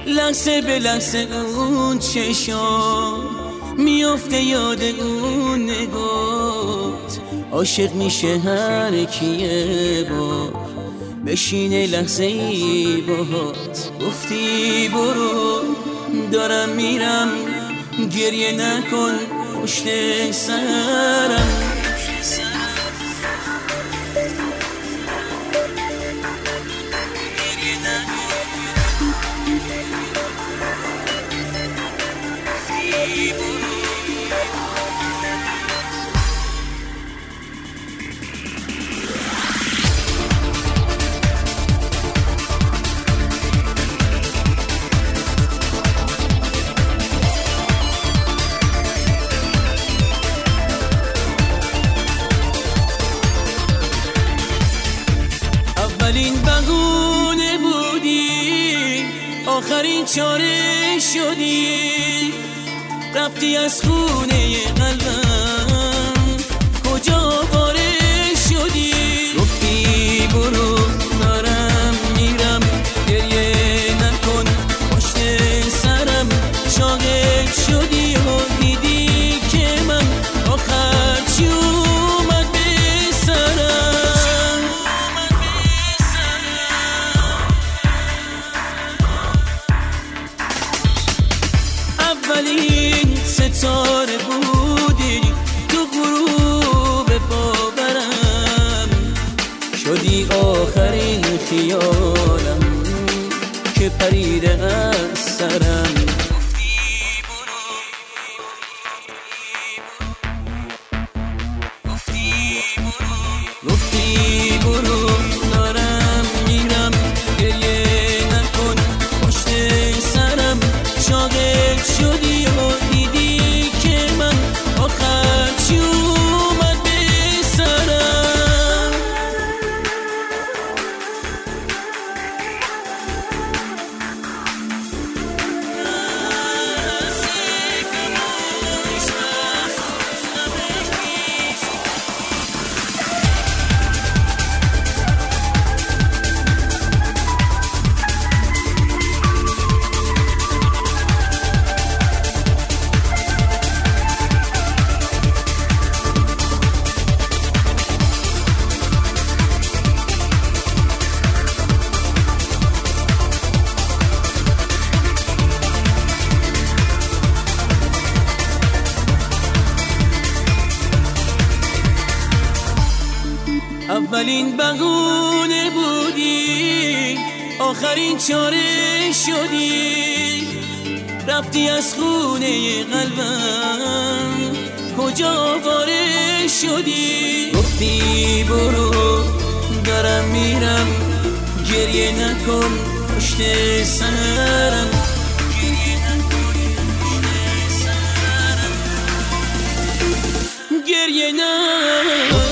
لحظه به لحظه اون چشام میافته یاد اون نگات، عاشق میشه هر کیه با بشینه لحظه ای باهات. گفتی برو دارم میرم، گریه نکن پشت سرم. اولین بهونه بودی، آخرین چاره شدی، رفتی از خونه قلبم، کجا وارد شدی؟ گفتی برو دارم میرم، گریه نکن پشت سرم. شاهد شدی و دیدی که من آخر چی اومد به سرم. اولین ستاره بودی تو غروب باورم، شدی آخرین خیالم که پریده از سرم. گفتی برو دارم میرم، گریه نکن پشت سرم. شاهد شدی و دیدی که من آخر چی اومد به سرم. اولین بهونه بودی، آخرین چاره شدی، رفتی از خونه قلبم، کجا وارد شدی؟ گفتی برو دارم میرم، گریه نکن پشت سرم. گریه نکن